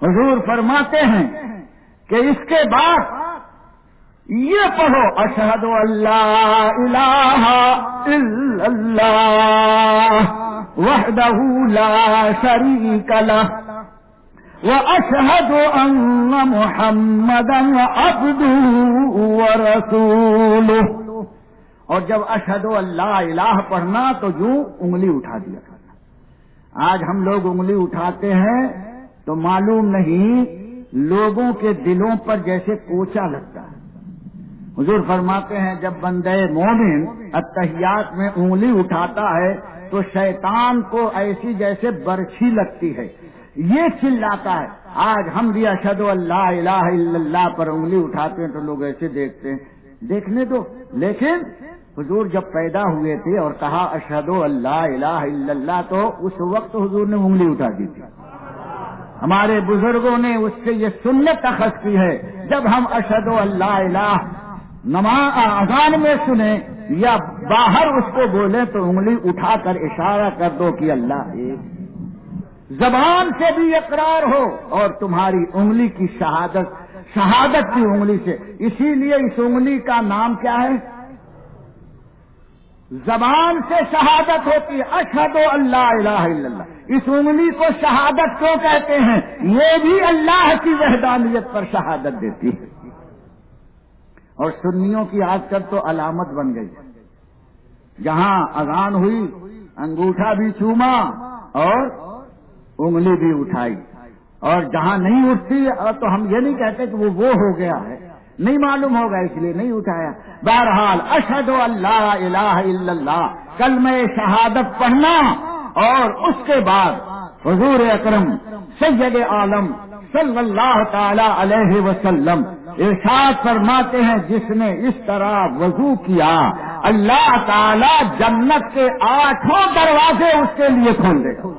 حضور فرماتے ہیں کہ اس کے بعد یہ پڑھو اشہد ان لا الہ الا اللہ وحدہ لا شریک لہ واشہد ان محمدا عبدہ ورسولہ. اور جب اشہد ان لا الہ پڑھنا تو یوں انگلی اٹھا دیا کرنا. آج ہم لوگ انگلی اٹھاتے ہیں تو معلوم نہیں لوگوں کے دلوں پر جیسے کوچا لگتا ہے. حضور فرماتے ہیں جب بندے مومن التحیات میں انگلی اٹھاتا ہے تو شیطان کو ایسی جیسے برچھی لگتی ہے, یہ چلاتا ہے. آج ہم بھی اشہد ان لا الہ الا اللہ پر انگلی اٹھاتے ہیں تو لوگ ایسے دیکھتے ہیں, دیکھنے دو. لیکن حضور جب پیدا ہوئے تھے اور کہا اشہد ان لا الہ الا اللہ تو اس وقت حضور نے انگلی اٹھا دی تھی. ہمارے بزرگوں نے اس سے یہ سنت اخذ کی ہے جب ہم اشہد ان لا الہ اذان میں سنیں یا باہر اس کو بولیں تو انگلی اٹھا کر اشارہ کر دو کہ اللہ ایک. زبان سے بھی اقرار ہو اور تمہاری انگلی کی شہادت کی انگلی سے. اسی لیے اس انگلی کا نام کیا ہے؟ زبان سے شہادت ہوتی ہے اشہد ان لا الہ الا اللہ. اس انگلی کو شہادت کیوں کہتے ہیں؟ یہ بھی اللہ کی وحدانیت پر شہادت دیتی ہے. اور سنیوں کی آج کل تو علامت بن گئی. جہاں اذان ہوئی انگوٹھا بھی چوما اور انگلی بھی اٹھائی, اور جہاں نہیں اٹھتی تو ہم یہ نہیں کہتے کہ وہ ہو گیا ہے, نہیں معلوم ہوگا اس لیے نہیں اٹھایا. بہرحال اشہد ان لا الہ الا اللہ کلمہ شہادت پڑھنا, اور اس کے بعد حضور اکرم سید عالم صلی اللہ تعالی علیہ وسلم ارشاد فرماتے ہیں جس نے اس طرح وضو کیا اللہ تعالی جنت کے 8 دروازے اس کے لیے کھول دے گا.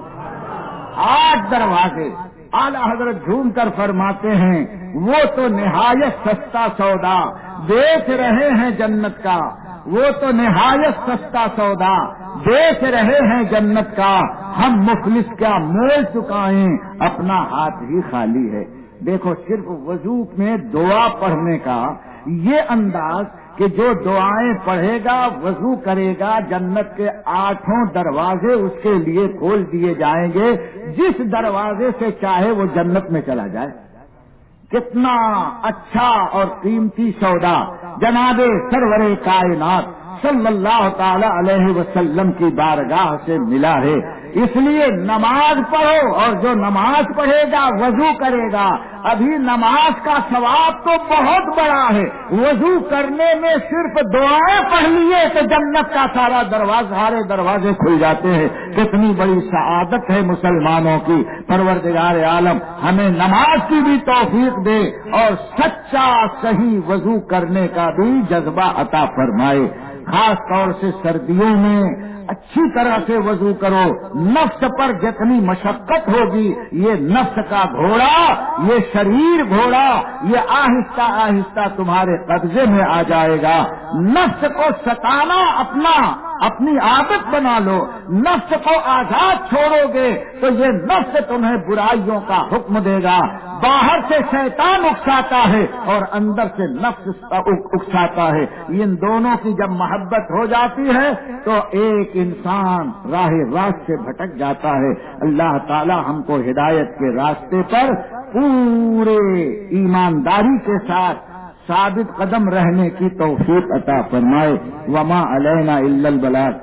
8 دروازے. اعلی حضرت جھوم کر فرماتے ہیں وہ تو نہایت سستا سودا بیچ رہے ہیں جنت کا, وہ تو نہایت سستا سودا بیچ رہے ہیں جنت کا, ہم مفلس کیا مول چکائیں اپنا ہاتھ ہی خالی ہے. دیکھو صرف وضو میں دعا پڑھنے کا یہ انداز کہ جو دعائیں پڑھے گا وضو کرے گا جنت کے 8 دروازے اس کے لیے کھول دیے جائیں گے, جس دروازے سے چاہے وہ جنت میں چلا جائے. کتنا اچھا اور قیمتی سودا جناب سرور کائنات صلی اللہ تعالی علیہ وسلم کی بارگاہ سے ملا ہے. اس لیے نماز پڑھو, اور جو نماز پڑھے گا وضو کرے گا. ابھی نماز کا ثواب تو بہت بڑا ہے, وضو کرنے میں صرف دعائیں پڑھ لیے تو جنت کا سارے دروازے کھل جاتے ہیں. کتنی بڑی سعادت ہے مسلمانوں کی. پروردگار عالم ہمیں نماز کی بھی توفیق دے اور سچا صحیح وضو کرنے کا بھی جذبہ عطا فرمائے. خاص طور سے سردیوں میں اچھی طرح سے وضو کرو. نفس پر جتنی مشقت ہوگی یہ نفس کا گھوڑا, یہ شریر گھوڑا, یہ آہستہ آہستہ تمہارے قبضے میں آ جائے گا. نفس کو ستانا اپنی عادت بنا لو. نفس کو آزاد چھوڑو گے تو یہ نفس تمہیں برائیوں کا حکم دے گا. باہر سے شیطان اکساتا ہے اور اندر سے نفس اکساتا ہے. ان دونوں کی جب محبت ہو جاتی ہے تو ایک انسان راہ راست سے بھٹک جاتا ہے. اللہ تعالی ہم کو ہدایت کے راستے پر پورے ایمانداری کے ساتھ ثابت قدم رہنے کی توفیق عطا فرمائے. وما علینا الا البلاغ.